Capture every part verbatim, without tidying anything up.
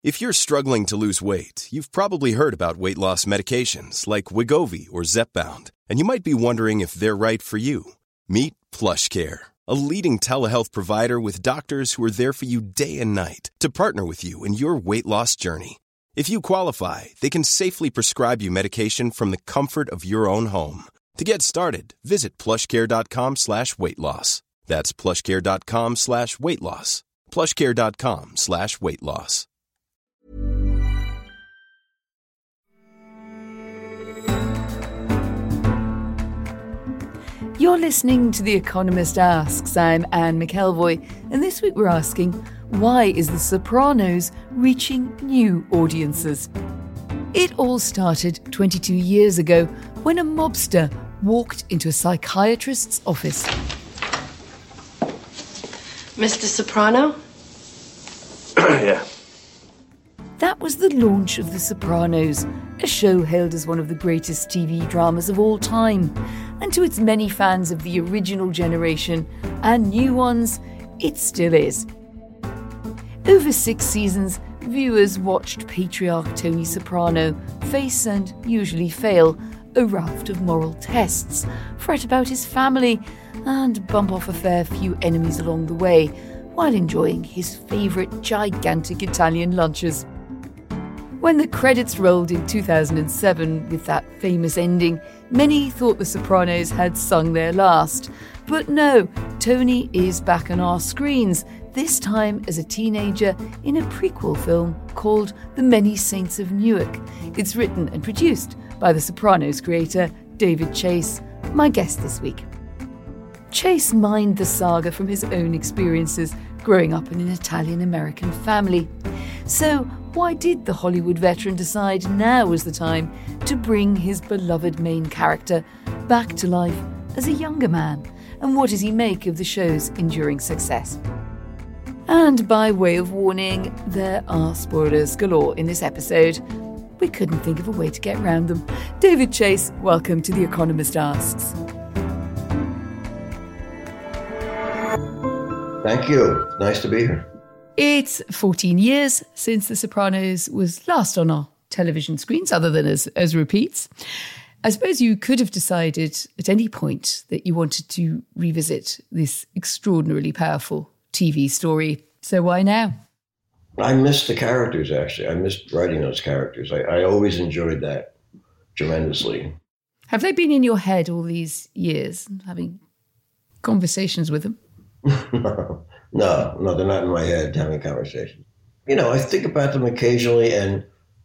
If you're struggling to lose weight, you've probably heard about weight loss medications like Wegovy or Zepbound, and you might be wondering if they're right for you. Meet PlushCare, a leading telehealth provider with doctors who are there for you day and night to partner with you in your weight loss journey. If you qualify, they can safely prescribe you medication from the comfort of your own home. To get started, visit plushcare.com slash weight loss. That's plushcare.com slash weight loss. plushcare.com slash weight loss. You're listening to The Economist Asks. I'm Anne McElvoy, and this week we're asking, why is The Sopranos reaching new audiences? It all started twenty-two years ago when a mobster walked into a psychiatrist's office. Mister Soprano? Yeah. That was the launch of The Sopranos, a show hailed as one of the greatest T V dramas of all time. And to its many fans of the original generation and new ones, it still is. Over six seasons, viewers watched patriarch Tony Soprano face and usually fail a raft of moral tests, fret about his family, and bump off a fair few enemies along the way, while enjoying his favourite gigantic Italian lunches. When the credits rolled in two thousand seven with that famous ending, many thought The Sopranos had sung their last. But no, Tony is back on our screens, this time as a teenager in a prequel film called The Many Saints of Newark. It's written and produced by The Sopranos creator David Chase, my guest this week. Chase mined the saga from his own experiences growing up in an Italian-American family. So why did the Hollywood veteran decide now was the time to bring his beloved main character back to life as a younger man? And what does he make of the show's enduring success? And by way of warning, there are spoilers galore in this episode. We couldn't think of a way to get around them. David Chase, welcome to The Economist Asks. Thank you. Nice to be here. It's fourteen years since The Sopranos was last on our television screens, other than as, as repeats. I suppose you could have decided at any point that you wanted to revisit this extraordinarily powerful T V story. So why now? I missed the characters, actually. I missed writing those characters. I, I always enjoyed that tremendously. Have they been in your head all these years, having conversations with them? no, no, no, they're not in my head having conversations. You know, I think about them occasionally and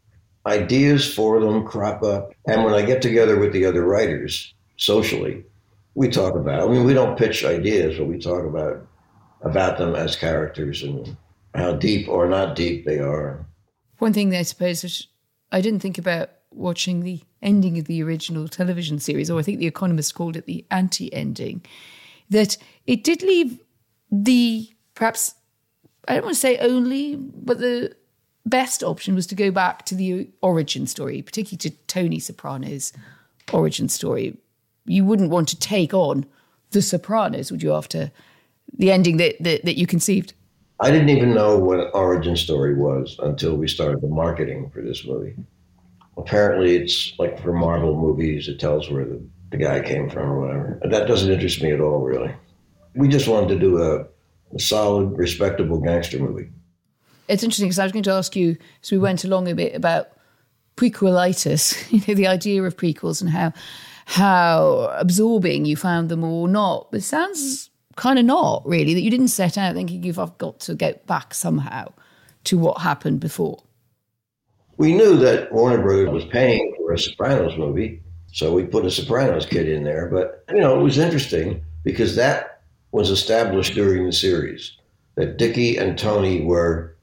ideas for them crop up. And when I get together with the other writers socially, we talk about, I mean, we don't pitch ideas, but we talk about, about them as characters and how deep or not deep they are. One thing that I suppose which I didn't think about watching the ending of the original television series, or I think The Economist called it the anti-ending, that it did leave the, perhaps, I don't want to say only, but the best option was to go back to the origin story, particularly to Tony Soprano's origin story. You wouldn't want to take on The Sopranos, would you, after the ending that, that, that you conceived? I didn't even know what an origin story was until we started the marketing for this movie. Apparently it's like for Marvel movies, it tells where the, the guy came from or whatever. And that doesn't interest me at all, really. We just wanted to do a, a solid, respectable gangster movie. It's interesting because I was going to ask you, as we went along a bit, about prequelitis, you know, the idea of prequels and how how absorbing you found them or not. But it sounds kind of not, really, that you didn't set out thinking you've got to get back somehow to what happened before. We knew that Warner Brothers was paying for a Sopranos movie, so we put a Sopranos kid in there. But, you know, it was interesting because that was established during the series, that Dickie and Tony were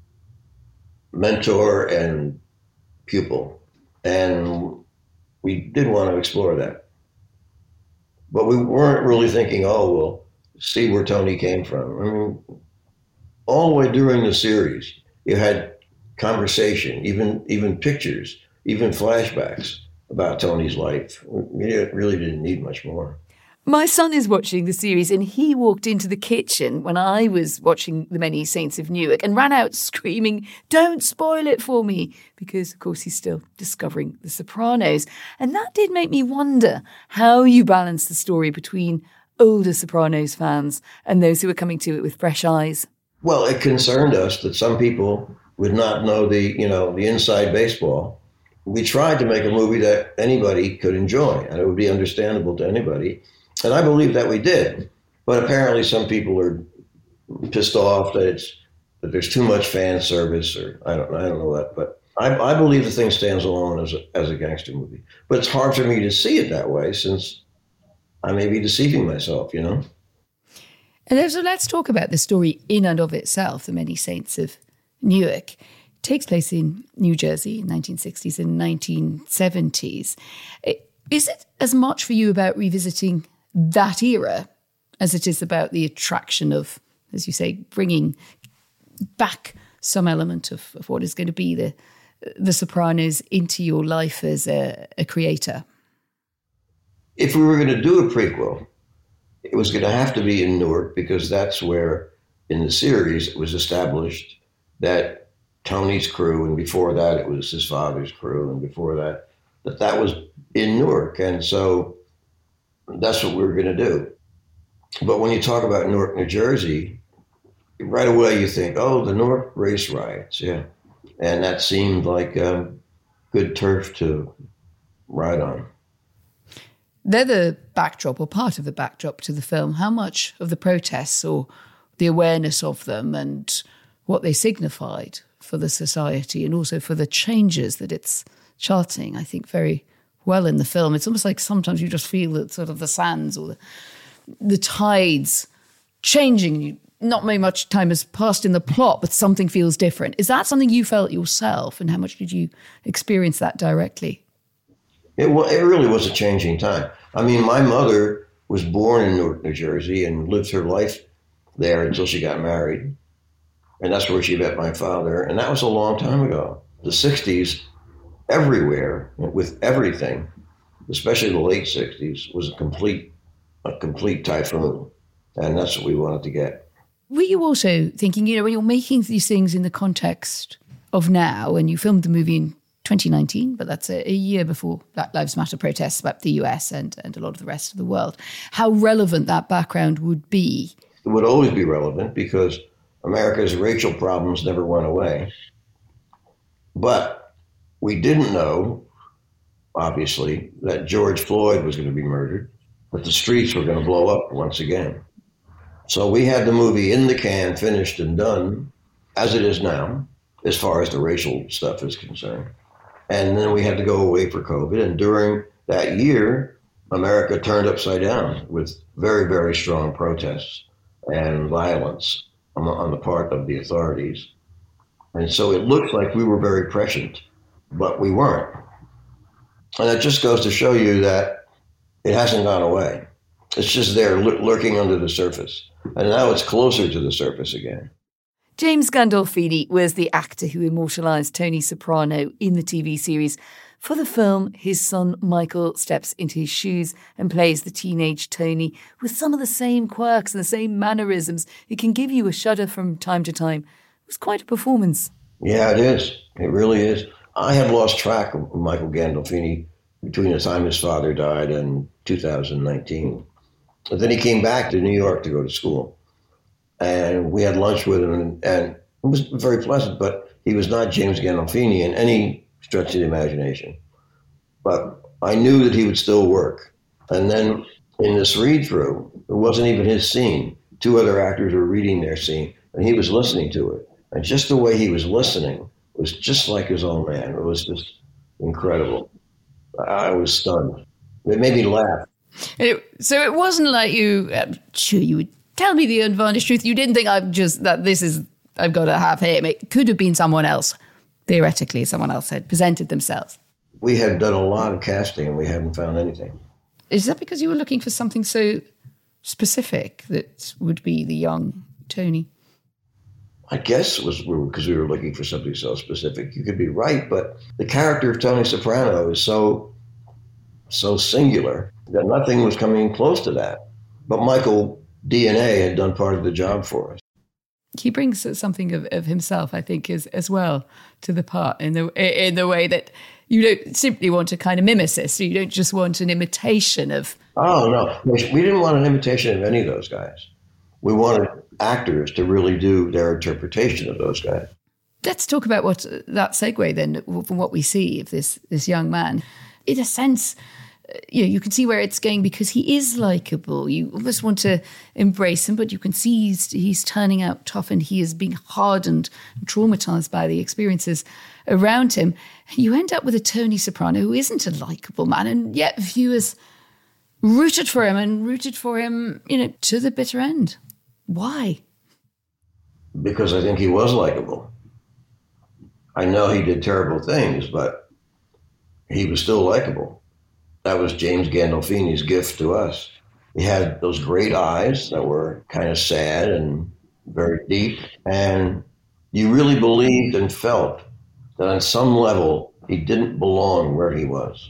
mentor and pupil. And we did want to explore that. But we weren't really thinking, oh, well, see where Tony came from. I mean, all the way during the series, you had conversation, even even pictures, even flashbacks about Tony's life. We really didn't need much more. My son is watching the series and he walked into the kitchen when I was watching The Many Saints of Newark and ran out screaming, "Don't spoil it for me," because, of course, he's still discovering The Sopranos. And that did make me wonder how you balance the story between older Sopranos fans and those who are coming to it with fresh eyes. Well, it concerned us that some people would not know the, you know, the inside baseball. We tried to make a movie that anybody could enjoy and it would be understandable to anybody. And I believe that we did, but apparently some people are pissed off that it's that there's too much fan service, or I don't I don't know what. But I, I believe the thing stands alone as a, as a gangster movie. But it's hard for me to see it that way since I may be deceiving myself, you know. And so let's talk about the story in and of itself. The Many Saints of Newark it takes place in New Jersey in nineteen sixties and nineteen seventies. Is it as much for you about revisiting that era as it is about the attraction of, as you say, bringing back some element of, of what is going to be the the Sopranos into your life as a, a creator? If we were going to do a prequel, it was going to have to be in Newark because that's where, in the series, it was established that Tony's crew, and before that it was his father's crew, and before that, that that was in Newark. And so that's what we were going to do. But when you talk about Newark, New Jersey, right away you think, oh, the Newark race riots, yeah. And that seemed like um, good turf to ride on. They're the backdrop, or part of the backdrop to the film. How much of the protests or the awareness of them and what they signified for the society and also for the changes that it's charting, I think, very well in the film. It's almost like sometimes you just feel that sort of the sands or the, the tides changing. Not very much time has passed in the plot, but something feels different. Is that something you felt yourself, and how much did you experience that directly? It, it really was a changing time. I mean, my mother was born in Newark, New Jersey, and lived her life there until she got married. And that's where she met my father. And that was a long time ago. The sixties, everywhere, with everything, especially the late sixties, was a complete, a complete typhoon. And that's what we wanted to get. Were you also thinking, you know, when you're making these things in the context of now, and you filmed the movie in twenty nineteen, but that's a, a year before Black Lives Matter protests swept the U S and, and a lot of the rest of the world, how relevant that background would be? It would always be relevant because America's racial problems never went away. But we didn't know, obviously, that George Floyd was going to be murdered, that the streets were going to blow up once again. So we had the movie in the can, finished and done, as it is now, as far as the racial stuff is concerned. And then we had to go away for COVID. And during that year, America turned upside down with very, very strong protests and violence on the, on the part of the authorities. And so it looks like we were very prescient, but we weren't. And it just goes to show you that it hasn't gone away. It's just there lurking under the surface. And now it's closer to the surface again. James Gandolfini was the actor who immortalised Tony Soprano in the T V series. For the film, his son Michael steps into his shoes and plays the teenage Tony with some of the same quirks and the same mannerisms. It can give you a shudder from time to time. It was quite a performance. Yeah, it is. It really is. I had lost track of Michael Gandolfini between the time his father died and two thousand nineteen. But then he came back to New York to go to school. And we had lunch with him, and, and it was very pleasant, but he was not James Gandolfini in any stretch of the imagination. But I knew that he would still work. And then in this read-through, it wasn't even his scene. Two other actors were reading their scene, and he was listening to it. And just the way he was listening was just like his own man. It was just incredible. I was stunned. It made me laugh. It, so it wasn't like you, I'm sure you would tell me the unvarnished truth. You didn't think I've just, that this is, I've got to have him. It could have been someone else. Theoretically, someone else had presented themselves. We had done a lot of casting and we hadn't found anything. Is that because you were looking for something so specific that would be the young Tony? I guess it was because we were looking for something so specific. You could be right, but the character of Tony Soprano is so, so singular that nothing was coming close to that. But Michael D N A had done part of the job for us. He brings something of, of himself, I think, as, as well to the part in the in the way that you don't simply want a kind of mimesis. You don't just want an imitation of... Oh, no. We didn't want an imitation of any of those guys. We wanted actors to really do their interpretation of those guys. Let's talk about what that segue then from what we see of this this young man. In a sense, you know, you can see where it's going because he is likable. You almost want to embrace him, but you can see he's, he's turning out tough and he is being hardened and traumatized by the experiences around him. You end up with a Tony Soprano who isn't a likable man, and yet viewers rooted for him and rooted for him, you know, to the bitter end. Why? Because I think he was likable. I know he did terrible things, but he was still likable. That was James Gandolfini's gift to us. He had those great eyes that were kind of sad and very deep. And you really believed and felt that on some level, he didn't belong where he was.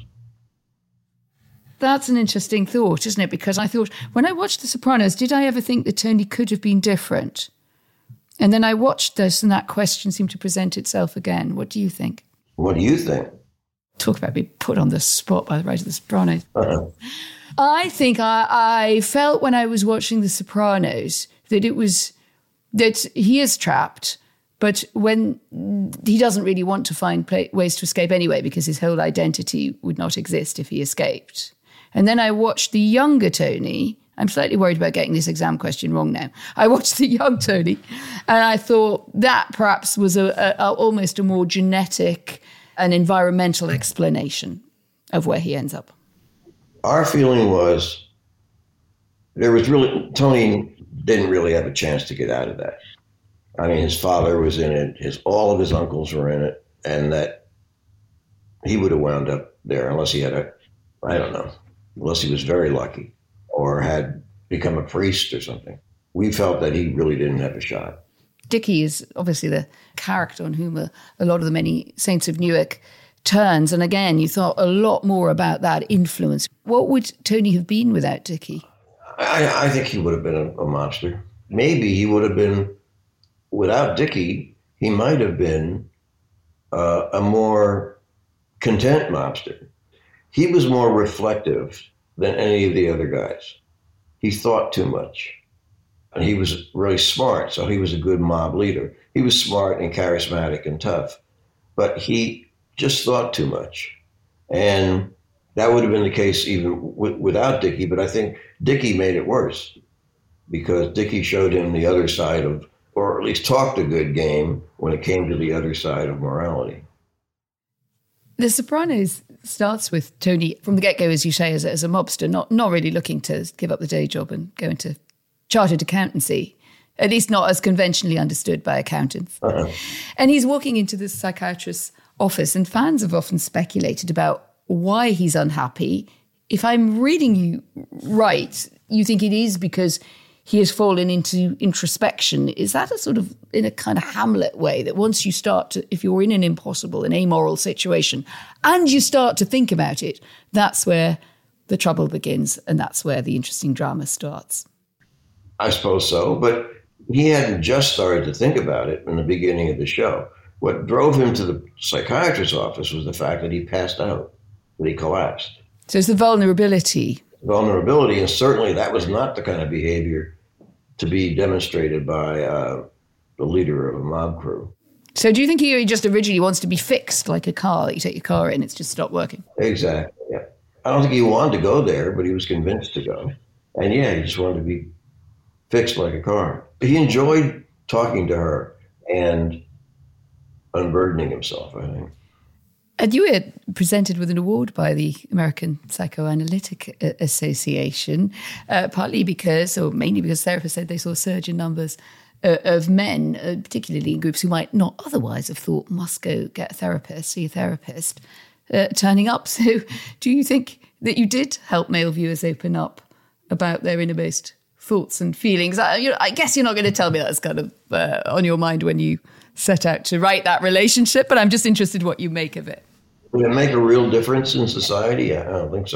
That's an interesting thought, isn't it? Because I thought, when I watched The Sopranos, did I ever think that Tony could have been different? And then I watched this and that question seemed to present itself again. What do you think? What do you think? Talk about being put on the spot by the writer of The Sopranos. Uh-huh. I think I, I felt when I was watching The Sopranos that it was, that he is trapped, but when he doesn't really want to find play, ways to escape anyway, because his whole identity would not exist if he escaped. And then I watched the younger Tony. I'm slightly worried about getting this exam question wrong now. I watched the young Tony, and I thought that perhaps was a, a, a almost a more genetic and environmental explanation of where he ends up. Our feeling was there was really, Tony didn't really have a chance to get out of that. I mean, his father was in it, his all of his uncles were in it, and that he would have wound up there unless he had a, I don't know, unless he was very lucky or had become a priest or something. We felt that he really didn't have a shot. Dickie is obviously the character on whom a, a lot of the many Saints of Newark turns. And again, you thought a lot more about that influence. What would Tony have been without Dickie? I, I think he would have been a, a monster. Maybe he would have been, without Dickie, he might have been uh, a more content mobster. He was more reflective than any of the other guys. He thought too much. And he was really smart, so he was a good mob leader. He was smart and charismatic and tough, but he just thought too much. And that would have been the case even w- without Dickie, but I think Dickie made it worse because Dickie showed him the other side of, or at least talked a good game when it came to the other side of morality. The Sopranos starts with Tony from the get-go, as you say, as a, as a mobster, not not really looking to give up the day job and go into chartered accountancy, at least not as conventionally understood by accountants. Uh-huh. And he's walking into this psychiatrist's office, and fans have often speculated about why he's unhappy. If I'm reading you right, you think it is because he has fallen into introspection. Is that a sort of, in a kind of Hamlet way, that once you start to, if you're in an impossible, an amoral situation, and you start to think about it, that's where the trouble begins, and that's where the interesting drama starts? I suppose so, but he hadn't just started to think about it in the beginning of the show. What drove him to the psychiatrist's office was the fact that he passed out, that he collapsed. So it's the vulnerability. Vulnerability, and certainly that was not the kind of behavior to be demonstrated by uh, the leader of a mob crew. So do you think he just originally wants to be fixed like a car? You take your car in, it's just stopped working. Exactly, yeah. I don't think he wanted to go there, but he was convinced to go. And yeah, he just wanted to be fixed like a car. He enjoyed talking to her and unburdening himself, I think. And you were presented with an award by the American Psychoanalytic Association, uh, partly because, or mainly because therapists said they saw a surge in numbers uh, of men, uh, particularly in groups who might not otherwise have thought must go get a therapist, see a therapist, uh, turning up. So do you think that you did help male viewers open up about their innermost thoughts and feelings? I, you know, I guess you're not going to tell me that's kind of uh, on your mind when you set out to write that relationship, but I'm just interested what you make of it. Would it make a real difference in society? I don't think so.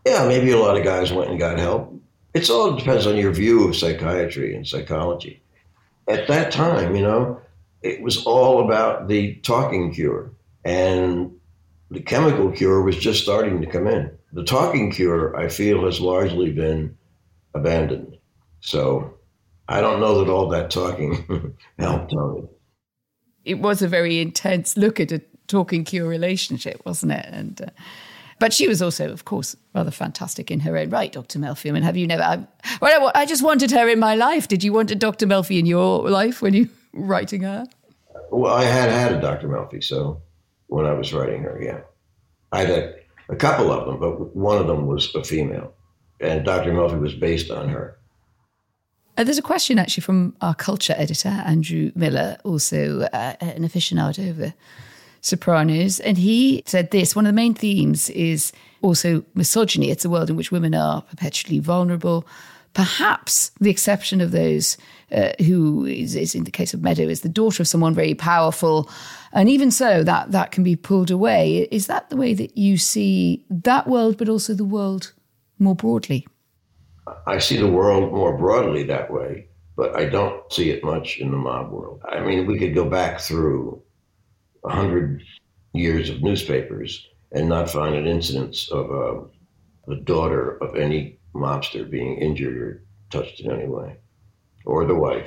Yeah, maybe a lot of guys went and got help. It all depends on your view of psychiatry and psychology. At that time, you know, it was all about the talking cure, and the chemical cure was just starting to come in. The talking cure, I feel, has largely been abandoned. So I don't know that all that talking helped on it. It was a very intense look at a talking cure relationship, wasn't it? And uh, but she was also, of course, rather fantastic in her own right, Doctor Melfi. I mean, have you never... I, well, I just wanted her in my life. Did you want a Doctor Melfi in your life when you were writing her? Well, I had had a Doctor Melfi, so when I was writing her, yeah. I had a, a couple of them, but one of them was a female. And Doctor Melfi was based on her. Uh, there's a question actually from our culture editor, Andrew Miller, also uh, an aficionado of The Sopranos. And he said this: one of the main themes is also misogyny. It's a world in which women are perpetually vulnerable. Perhaps the exception of those uh, who is, is, in the case of Meadow, is the daughter of someone very powerful. And even so, that, that can be pulled away. Is that the way that you see that world, but also the world more broadly? I see the world more broadly that way, but I don't see it much in the mob world. I mean, we could go back through a hundred years of newspapers and not find an incidence of uh, the daughter of any mobster being injured or touched in any way, or the wife.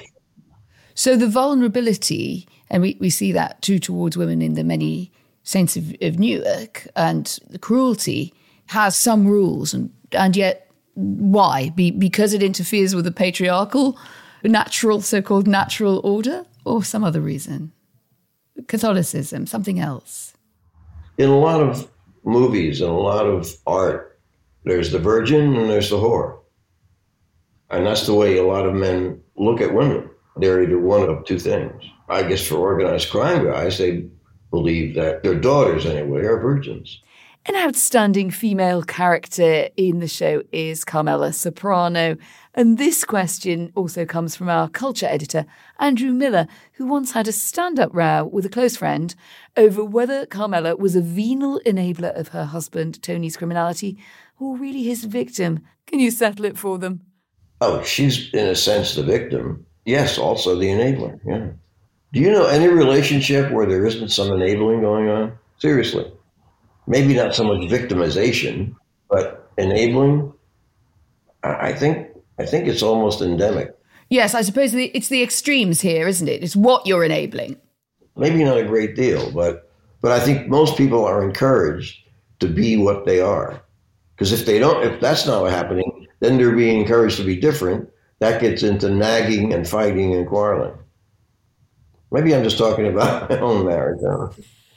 So the vulnerability, and we, we see that too towards women in the Many Saints of, of Newark, and the cruelty has some rules, and, and yet why? Be, because it interferes with the patriarchal, natural, so-called natural order, or some other reason? Catholicism, something else? In a lot of movies and a lot of art, there's the virgin and there's the whore. And that's the way a lot of men look at women. They're either one of two things. I guess for organized crime guys, they believe that their daughters, anyway, are virgins. An outstanding female character in the show is Carmela Soprano. And this question also comes from our culture editor, Andrew Miller, who once had a stand-up row with a close friend over whether Carmela was a venal enabler of her husband Tony's criminality or really his victim. Can you settle it for them? Oh, she's in a sense the victim. Yes, also the enabler, yeah. Do you know any relationship where there isn't some enabling going on? Seriously. Maybe not so much victimization, but enabling. I think I think it's almost endemic. Yes, I suppose it's the extremes here, isn't it? It's what you're enabling. Maybe not a great deal, but but I think most people are encouraged to be what they are. Because if they don't, if that's not happening, then they're being encouraged to be different. That gets into nagging and fighting and quarreling. Maybe I'm just talking about my own marriage. Huh?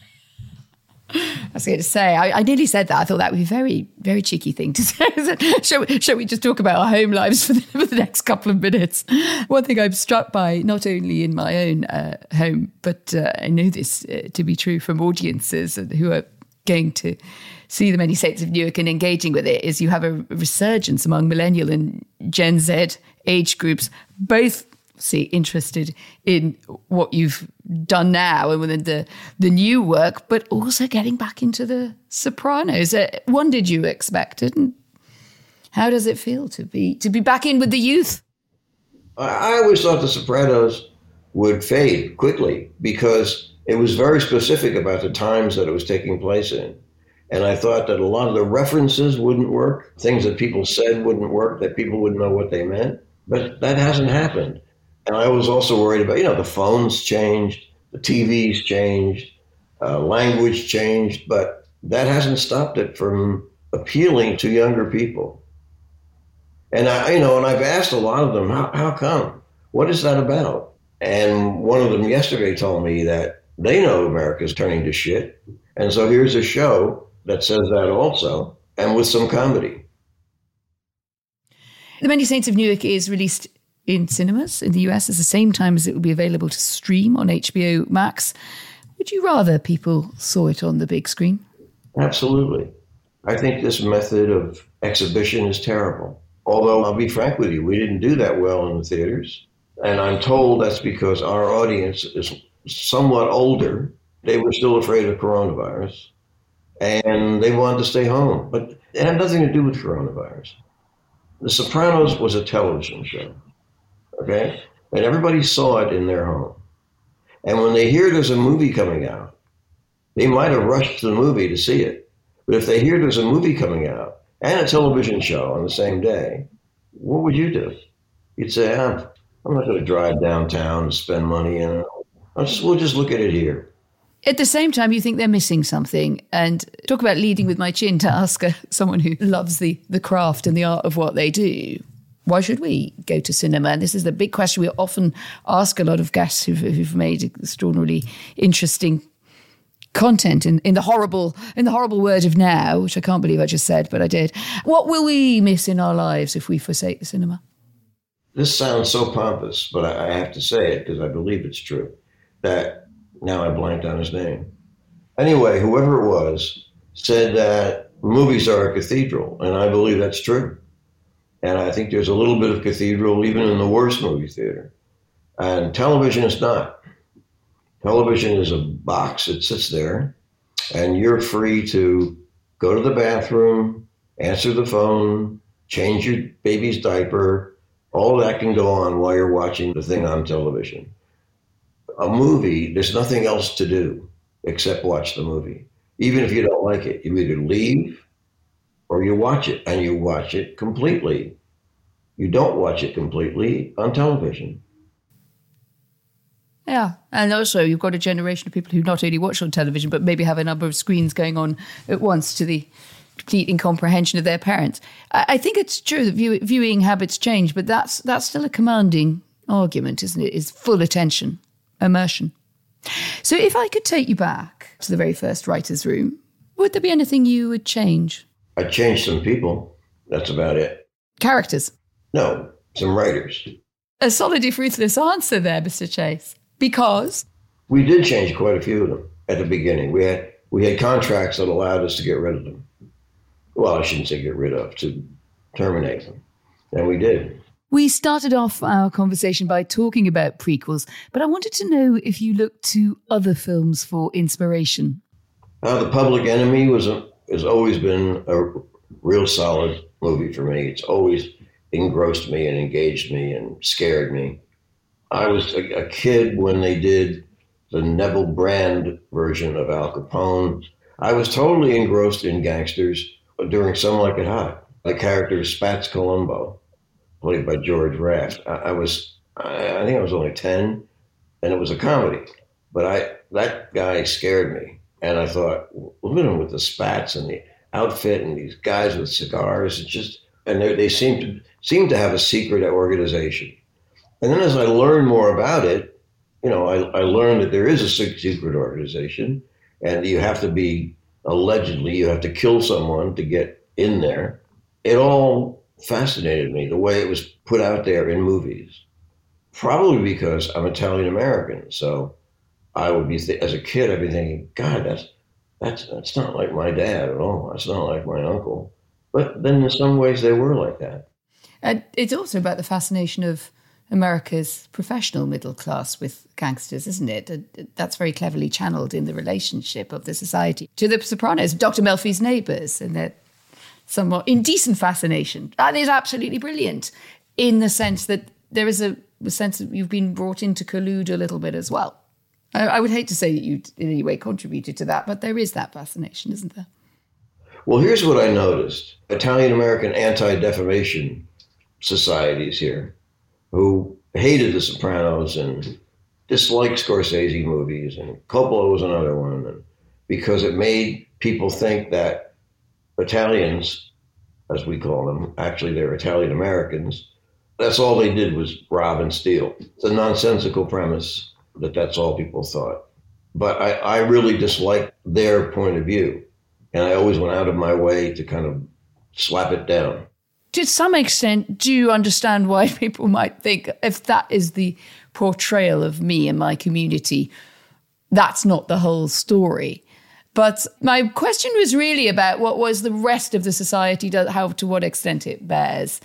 I was going to say, I, I nearly said that. I thought that would be a very, very cheeky thing to say. shall, we, shall we just talk about our home lives for the, for the next couple of minutes? One thing I'm struck by, not only in my own uh, home, but uh, I know this uh, to be true from audiences who are going to see the Many Saints of Newark and engaging with it, is you have a resurgence among millennial and Gen Z age groups, both see interested in what you've done now and within the the new work, but also getting back into the Sopranos. Uh, when did you expect it, and how does it feel to be to be back in with the youth? I always thought the Sopranos would fade quickly because it was very specific about the times that it was taking place in. And I thought that a lot of the references wouldn't work, things that people said wouldn't work, that people wouldn't know what they meant. But that hasn't happened. And I was also worried about, you know, the phones changed, the T Vs changed, uh, language changed, but that hasn't stopped it from appealing to younger people. And I, you know, and I've asked a lot of them, how, how come? What is that about? And one of them yesterday told me that they know America's turning to shit. And so here's a show that says that also, and with some comedy. The Many Saints of Newark is released in cinemas in the U S at the same time as it will be available to stream on H B O Max. Would you rather people saw it on the big screen? Absolutely. I think this method of exhibition is terrible. Although I'll be frank with you, we didn't do that well in the theaters. And I'm told that's because our audience is somewhat older. They were still afraid of coronavirus. and they wanted to stay home. But it had nothing to do with coronavirus. The Sopranos was a television show, okay? And everybody saw it in their home. And when they hear there's a movie coming out, they might have rushed to the movie to see it. But if they hear there's a movie coming out and a television show on the same day, what would you do? You'd say, I'm, I'm not going to drive downtown and spend money. You know? I'll just, we'll just look at it here. At the same time, you think they're missing something. And talk about leading with my chin to ask uh, someone who loves the, the craft and the art of what they do. Why should we go to cinema? And this is the big question we often ask a lot of guests who've, who've made extraordinarily interesting content in, in the horrible in the horrible word of now, which I can't believe I just said, but I did. What will we miss in our lives if we forsake the cinema? This sounds so pompous, but I, I have to say it because I believe it's true. That now I blanked on his name. Anyway, whoever it was said that movies are a cathedral, and I believe that's true. And I think there's a little bit of cathedral even in the worst movie theater. And television is not. Television is a box that sits there, and you're free to go to the bathroom, answer the phone, change your baby's diaper. All that can go on while you're watching the thing on television. A movie, there's nothing else to do except watch the movie. Even if you don't like it, you either leave or you watch it, and you watch it completely. You don't watch it completely on television. Yeah, and also you've got a generation of people who not only watch on television, but maybe have a number of screens going on at once to the complete incomprehension of their parents. I think it's true that view, viewing habits change, but that's that's still a commanding argument, isn't it? Is full attention, immersion. So if I could take you back to the very first writer's room, would there be anything you would change? I'd change some people. That's about it. Characters? No, some writers. A solid, if ruthless answer there, Mister Chase. Because? We did change quite a few of them at the beginning. We had we had contracts that allowed us to get rid of them. Well, I shouldn't say get rid of, to terminate them. And we did. We started off our conversation by talking about prequels, but I wanted to know if you looked to other films for inspiration. Uh, The Public Enemy was a, has always been a real solid movie for me. It's always engrossed me and engaged me and scared me. I was a, a kid when they did the Neville Brand version of Al Capone. I was totally engrossed in gangsters during Some Like It Hot. The character Spats Colombo, played by George Raft. I, I was, I, I think I was only ten, and it was a comedy. But I that guy scared me. And I thought, look at him with the spats and the outfit and these guys with cigars. It's just, and they, they seem to seem to have a secret organization. And then as I learned more about it, you know, I, I learned that there is a secret organization, and you have to be, allegedly, you have to kill someone to get in there. It all fascinated me, the way it was put out there in movies. Probably because I'm Italian American, so I would be, th- as a kid, I'd be thinking, God, that's that's that's not like my dad at all. That's not like my uncle. But then in some ways they were like that. And it's also about the fascination of America's professional middle class with gangsters, isn't it? That's very cleverly channeled in the relationship of the society to the Sopranos, Doctor Melfi's neighbours, and their somewhat indecent fascination. That is absolutely brilliant in the sense that there is a, a sense that you've been brought in to collude a little bit as well. I, I would hate to say that you in any way contributed to that, but there is that fascination, isn't there? Well, here's what I noticed. Italian-American anti-defamation societies here who hated The Sopranos and disliked Scorsese movies, and Coppola was another one, and because it made people think that Italians, as we call them, actually they're Italian Americans, that's all they did was rob and steal. It's a nonsensical premise that that's all people thought. But I, I really disliked their point of view, and I always went out of my way to kind of slap it down. To some extent, do you understand why people might think if that is the portrayal of me and my community, that's not the whole story? But my question was really about what was the rest of the society, how to what extent it bears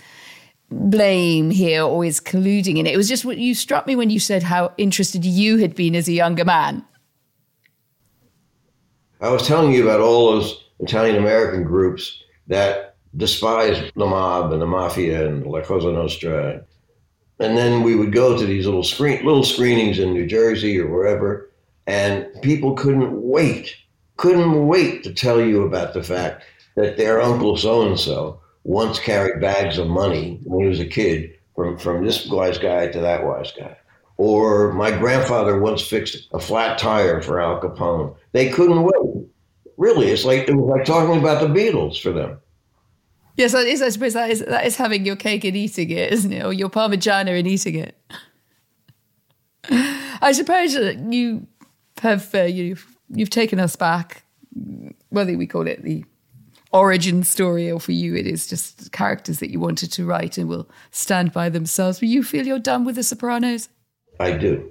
blame here or is colluding in it. It was just what you struck me when you said how interested you had been as a younger man. I was telling you about all those Italian-American groups that despised the mob and the mafia and La Cosa Nostra. And then we would go to these little screen, little screenings in New Jersey or wherever, and people couldn't wait, couldn't wait to tell you about the fact that their uncle so-and-so once carried bags of money when he was a kid from, from this wise guy to that wise guy. Or my grandfather once fixed a flat tire for Al Capone. They couldn't wait. Really, it's like it was like talking about the Beatles for them. Yes, that is, I suppose that is that is having your cake and eating it, isn't it? Or your Parmigiana and eating it. I suppose you have uh, you've you've taken us back. Whether we call it the origin story, or for you it is just characters that you wanted to write and will stand by themselves. But you feel you're done with The Sopranos? I do.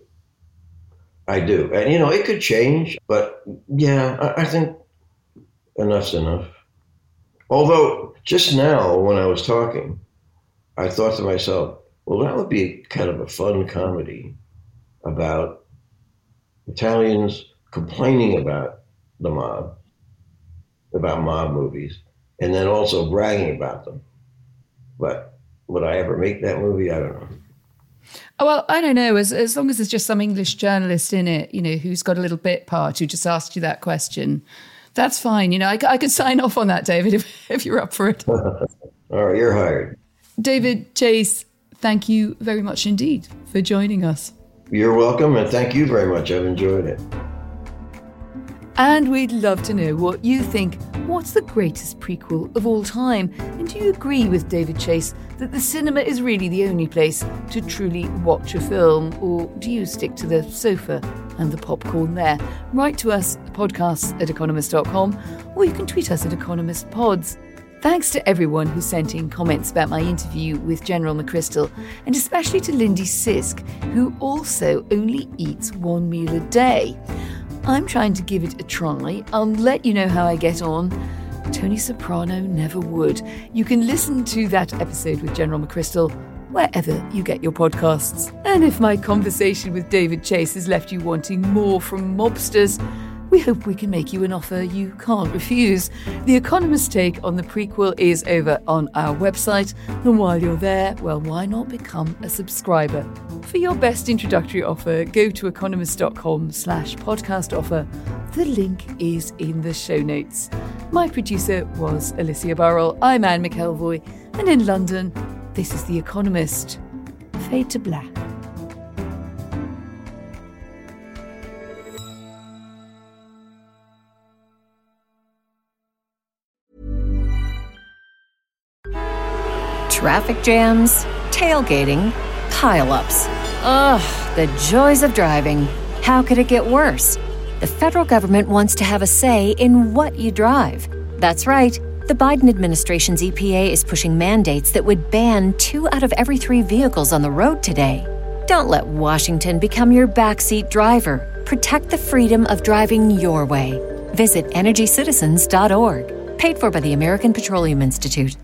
I do. And, you know, it could change, but yeah, I, I think enough's enough. Although just now when I was talking, I thought to myself, well, that would be kind of a fun comedy about Italians complaining about the mob, about mob movies, and then also bragging about them. But would I ever make that movie? I don't know. Oh, well, I don't know. As as long as there's just some English journalist in it, you know, who's got a little bit part who just asked you that question, that's fine. You know, I, I could sign off on that, David, if, if you're up for it. All right, you're hired. David Chase, thank you very much indeed for joining us. You're welcome, and thank you very much. I've enjoyed it. And we'd love to know what you think. What's the greatest prequel of all time? And do you agree with David Chase that the cinema is really the only place to truly watch a film? Or do you stick to the sofa and the popcorn there? Write to us, podcasts at economist dot com, or you can tweet us at Economist Pods. Thanks to everyone who sent in comments about my interview with General McChrystal, and especially to Lindy Sisk, who also only eats one meal a day. I'm trying to give it a try. I'll let you know how I get on. Tony Soprano never would. You can listen to that episode with General McChrystal wherever you get your podcasts. And if my conversation with David Chase has left you wanting more from mobsters, we hope we can make you an offer you can't refuse. The Economist take on the prequel is over on our website. And while you're there, well, why not become a subscriber? For your best introductory offer, go to economist.com slash podcast offer. The link is in the show notes. My producer was Alicia Burrell. I'm Anne McElvoy. And in London, this is The Economist. Fade to black. Traffic jams, tailgating, pile-ups. Ugh, the joys of driving. How could it get worse? The federal government wants to have a say in what you drive. That's right. The Biden administration's E P A is pushing mandates that would ban two out of every three vehicles on the road today. Don't let Washington become your backseat driver. Protect the freedom of driving your way. Visit energy citizens dot org. Paid for by the American Petroleum Institute.